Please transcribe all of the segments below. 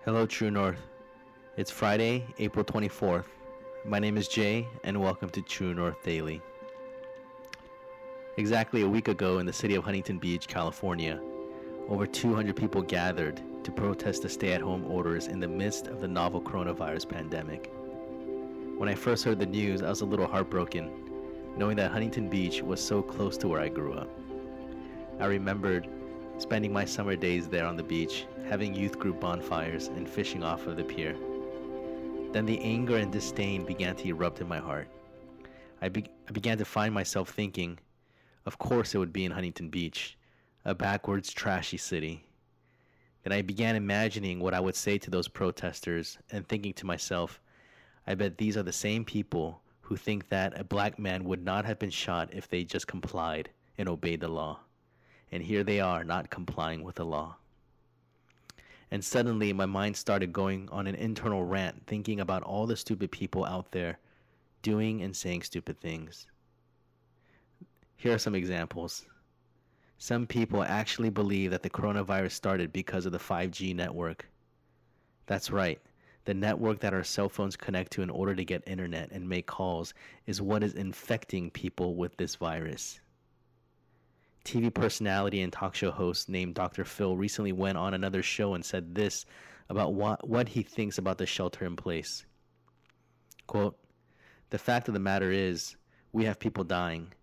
Hello, True North. It's Friday, April 24th. My name is Jay, and welcome to True North Daily. Exactly a week ago in the city of Huntington Beach, California, over 200 people gathered to protest the stay-at-home orders in the midst of the novel coronavirus pandemic. When I first heard the news, I was a little heartbroken, knowing that Huntington Beach was so close to where I grew up. I remembered spending my summer days there on the beach, having youth group bonfires and fishing off of the pier. Then the anger and disdain began to erupt in my heart. I began to find myself thinking, of course it would be in Huntington Beach, a backwards, trashy city. Then I began imagining what I would say to those protesters and thinking to myself, I bet these are the same people who think that a black man would not have been shot if they just complied and obeyed the law. And here they are not complying with the law. And suddenly my mind started going on an internal rant, thinking about all the stupid people out there doing and saying stupid things. Here are some examples. Some people actually believe that the coronavirus started because of the 5G network. That's right. The network that our cell phones connect to in order to get internet and make calls is what is infecting people with this virus. TV personality and talk show host named Dr. Phil recently went on another show and said this about what he thinks about the shelter in place. Quote, the fact of the matter is, we have people dying.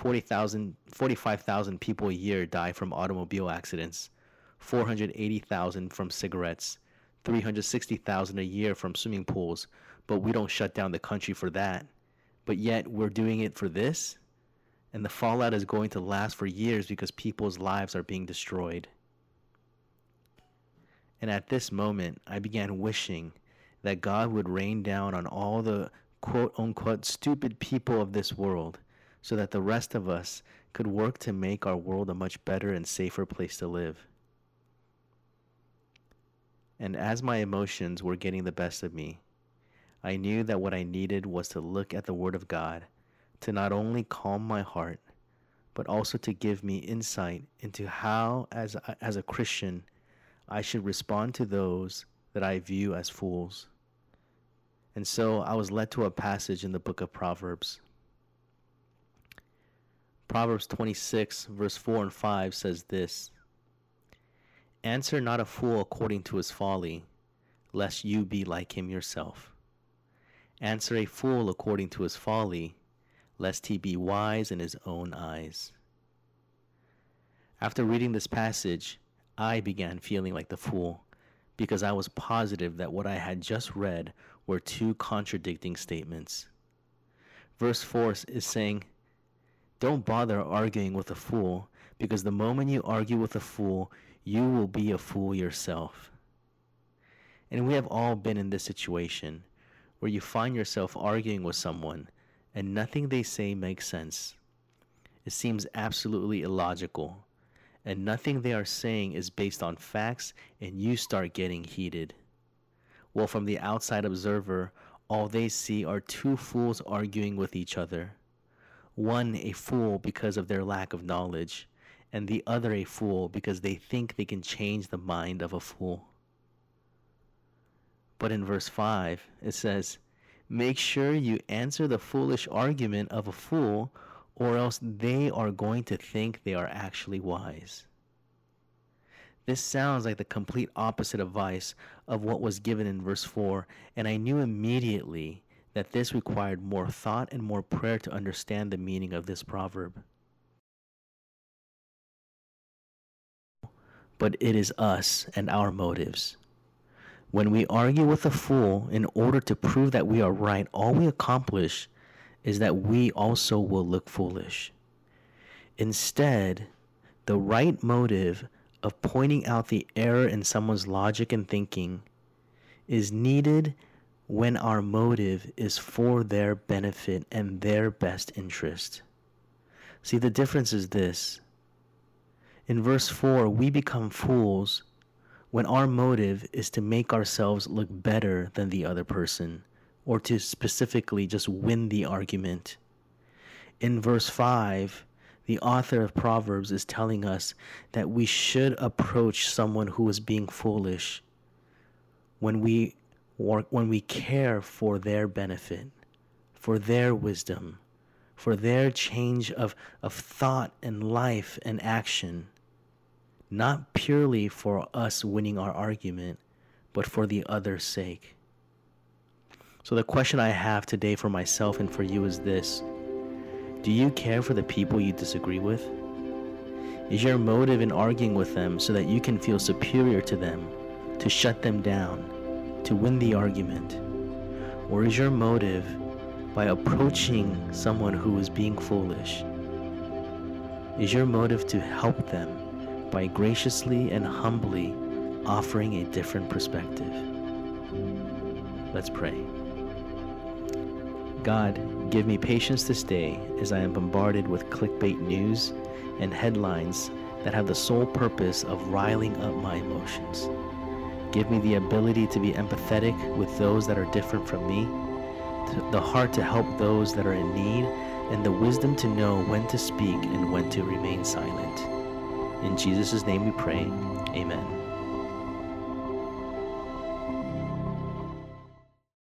45,000 people a year die from automobile accidents, 480,000 from cigarettes, 360,000 a year from swimming pools, but we don't shut down the country for that. But yet we're doing it for this? And the fallout is going to last for years because people's lives are being destroyed. And at this moment, I began wishing that God would rain down on all the quote-unquote stupid people of this world so that the rest of us could work to make our world a much better and safer place to live. And as my emotions were getting the best of me, I knew that what I needed was to look at the Word of God to not only calm my heart, but also to give me insight into how, as a Christian, I should respond to those that I view as fools. And so I was led to a passage in the book of Proverbs. Proverbs 26, verse 4 and 5 says this, answer not a fool according to his folly, lest you be like him yourself. Answer a fool according to his folly, lest he be wise in his own eyes. After reading this passage, I began feeling like the fool because I was positive that what I had just read were two contradicting statements. Verse 4 is saying, don't bother arguing with a fool because the moment you argue with a fool, you will be a fool yourself. And we have all been in this situation where you find yourself arguing with someone and nothing they say makes sense. It seems absolutely illogical, and nothing they are saying is based on facts, and you start getting heated. Well, from the outside observer, all they see are two fools arguing with each other. One a fool because of their lack of knowledge, and the other a fool because they think they can change the mind of a fool. But in verse 5, it says, make sure you answer the foolish argument of a fool, or else they are going to think they are actually wise. This sounds like the complete opposite advice of what was given in verse 4, and I knew immediately that this required more thought and more prayer to understand the meaning of this proverb. But it is us and our motives. When we argue with a fool in order to prove that we are right, all we accomplish is that we also will look foolish. Instead, the right motive of pointing out the error in someone's logic and thinking is needed when our motive is for their benefit and their best interest. See, the difference is this. In verse 4, we become fools when our motive is to make ourselves look better than the other person, or to specifically just win the argument. In verse 5, the author of Proverbs is telling us that we should approach someone who is being foolish when we work, when we care for their benefit, for their wisdom, for their change of thought and life and action, not purely for us winning our argument, but for the other's sake. So the question I have today for myself and for you is this: do you care for the people you disagree with? Is your motive in arguing with them so that you can feel superior to them, to shut them down, to win the argument? Or is your motive by approaching someone who is being foolish? Is your motive to help them by graciously and humbly offering a different perspective? Let's pray. God, give me patience this day as I am bombarded with clickbait news and headlines that have the sole purpose of riling up my emotions. Give me the ability to be empathetic with those that are different from me, the heart to help those that are in need, and the wisdom to know when to speak and when to remain silent. In Jesus' name we pray. Amen.